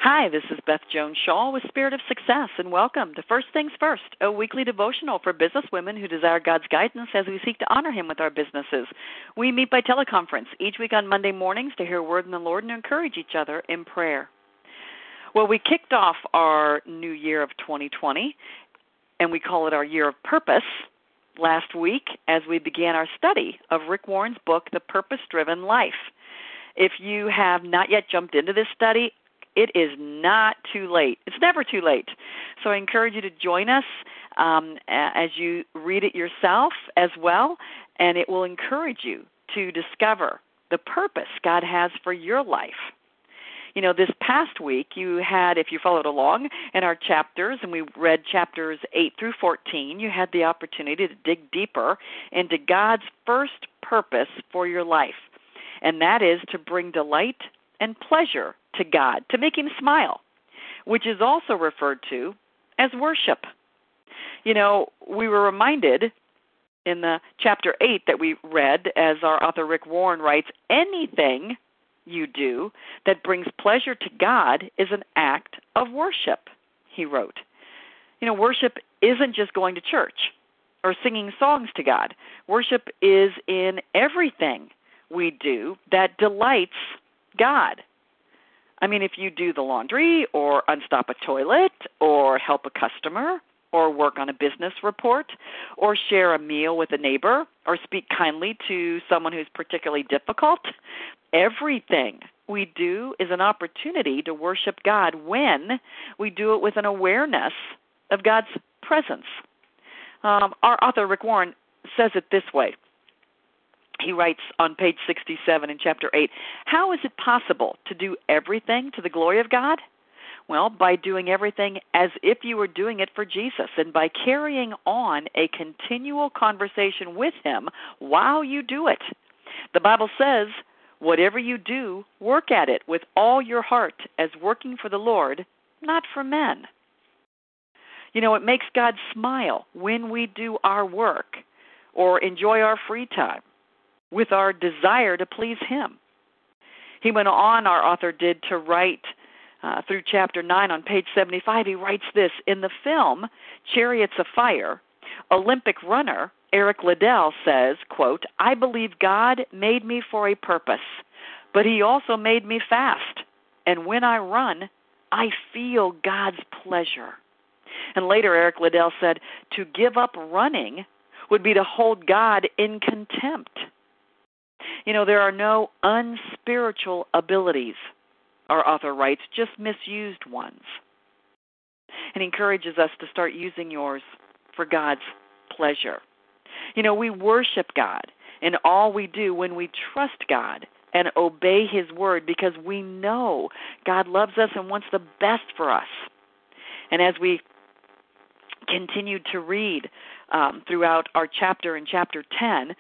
Hi, this is Beth Jones Shaw with Spirit of Success, and welcome to First Things First, a weekly devotional for business women who desire God's guidance as we seek to honor Him with our businesses. We meet by teleconference each week on Monday mornings to hear a word from the Lord and encourage each other in prayer. Well, we kicked off our new year of 2020, and we call it our Year of Purpose, last week as we began our study of Rick Warren's book, The Purpose-Driven Life. If you have not yet jumped into this study, it is not too late. It's never too late. So I encourage you to join us as you read it yourself as well, and it will encourage you to discover the purpose God has for your life. You know, this past week you had, if you followed along in our chapters, and we read chapters 8 through 14, you had the opportunity to dig deeper into God's first purpose for your life, and that is to bring delight and pleasure to God, to make Him smile, which is also referred to as worship. You know, we were reminded in the chapter 8 that we read, as our author Rick Warren writes, anything you do that brings pleasure to God is an act of worship, he wrote. You know, worship isn't just going to church or singing songs to God. Worship is in everything we do that delights God. I mean, if you do the laundry or unstop a toilet or help a customer or work on a business report or share a meal with a neighbor or speak kindly to someone who's particularly difficult, everything we do is an opportunity to worship God when we do it with an awareness of God's presence. Our author, Rick Warren, says it this way. He writes on page 67 in chapter 8, how is it possible to do everything to the glory of God? Well, by doing everything as if you were doing it for Jesus and by carrying on a continual conversation with Him while you do it. The Bible says, whatever you do, work at it with all your heart as working for the Lord, not for men. You know, it makes God smile when we do our work or enjoy our free time with our desire to please Him. He went on, our author did, to write through chapter 9 on page 75. He writes this, in the film Chariots of Fire, Olympic runner Eric Liddell says, quote, I believe God made me for a purpose, but He also made me fast. And when I run, I feel God's pleasure. And later Eric Liddell said, to give up running would be to hold God in contempt. You know, there are no unspiritual abilities, our author writes, just misused ones. And encourages us to start using yours for God's pleasure. You know, we worship God in all we do when we trust God and obey His word because we know God loves us and wants the best for us. And as we continue to read throughout our chapter in chapter 10,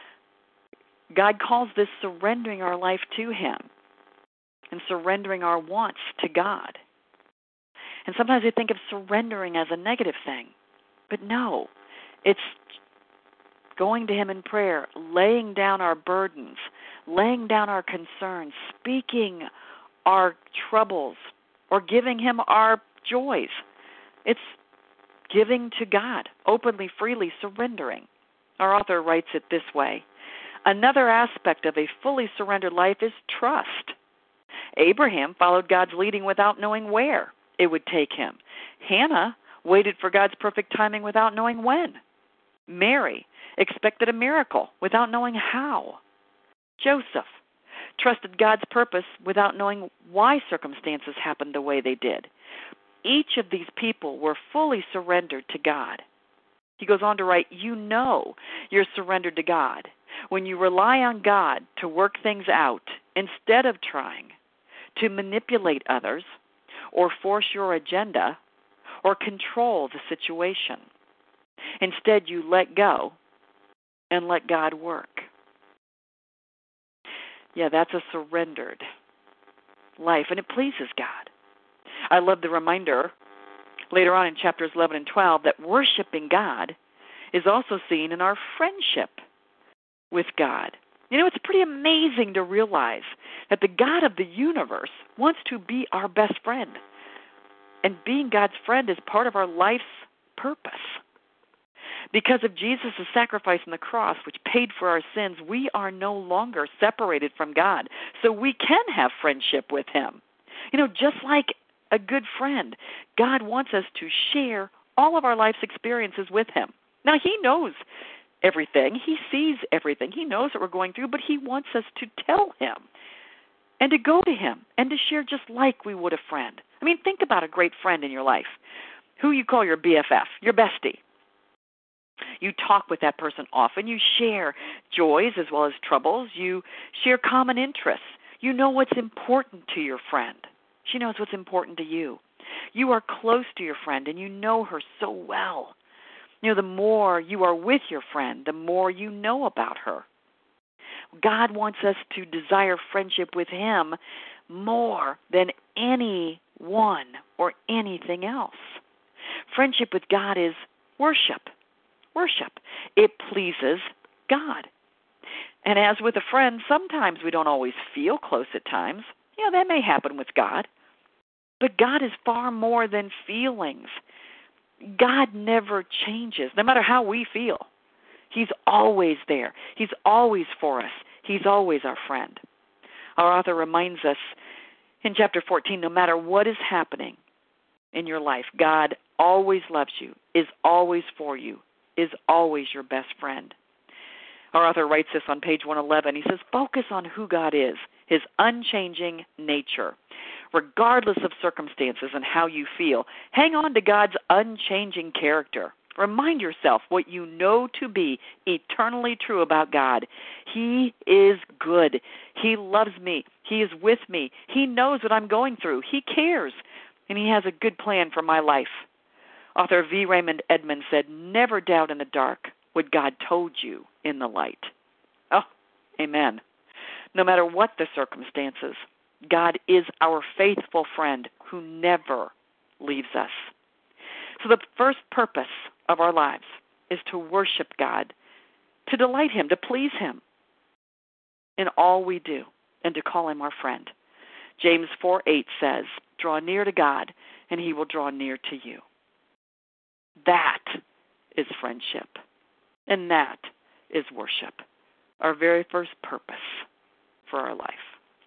God calls this surrendering our life to Him and surrendering our wants to God. And sometimes we think of surrendering as a negative thing, but no, it's going to Him in prayer, laying down our burdens, laying down our concerns, speaking our troubles, or giving Him our joys. It's giving to God, openly, freely, surrendering. Our author writes it this way. Another aspect of a fully surrendered life is trust. Abraham followed God's leading without knowing where it would take him. Hannah waited for God's perfect timing without knowing when. Mary expected a miracle without knowing how. Joseph trusted God's purpose without knowing why circumstances happened the way they did. Each of these people were fully surrendered to God. He goes on to write, you know you're surrendered to God when you rely on God to work things out instead of trying to manipulate others or force your agenda or control the situation. Instead, you let go and let God work. Yeah, that's a surrendered life, and it pleases God. I love the reminder later on in chapters 11 and 12 that worshiping God is also seen in our friendship with God. It's pretty amazing to realize that the God of the universe wants to be our best friend. And being God's friend is part of our life's purpose. Because of Jesus' sacrifice on the cross, which paid for our sins, we are no longer separated from God. So we can have friendship with Him. Just like a good friend, God wants us to share all of our life's experiences with Him. Now, He knows everything. He sees everything. He knows what we're going through, but He wants us to tell Him and to go to Him and to share just like we would a friend. Think about a great friend in your life, who you call your BFF, your bestie. You talk with that person often. You share joys as well as troubles. You share common interests. You know what's important to your friend. She knows what's important to you. You are close to your friend, and you know her so well. The more you are with your friend, the more you know about her. God wants us to desire friendship with Him more than anyone or anything else. Friendship with God is worship. Worship. It pleases God. And as with a friend, sometimes we don't always feel close at times. That may happen with God. But God is far more than feelings. God never changes, no matter how we feel. He's always there. He's always for us. He's always our friend. Our author reminds us in chapter 14, no matter what is happening in your life, God always loves you, is always for you, is always your best friend. Our author writes this on page 111. He says, focus on who God is, His unchanging nature. Regardless of circumstances and how you feel, hang on to God's unchanging character. Remind yourself what you know to be eternally true about God. He is good. He loves me. He is with me. He knows what I'm going through. He cares, and He has a good plan for my life. Author V. Raymond Edmonds said, never doubt in the dark what God told you in the light. Oh, amen. No matter what the circumstances, God is our faithful friend who never leaves us. So the first purpose of our lives is to worship God, to delight Him, to please Him in all we do, and to call Him our friend. James 4:8 says, draw near to God, and He will draw near to you. That is friendship, and that is worship, our very first purpose for our life.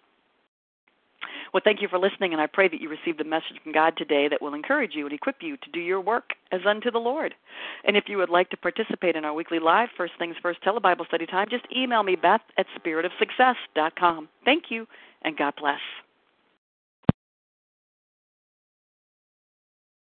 Well, thank you for listening, and I pray that you received a message from God today that will encourage you and equip you to do your work as unto the Lord. And if you would like to participate in our weekly live First Things First Telebible Study Time, just email me, Beth@spiritofsuccess.com. Thank you, and God bless.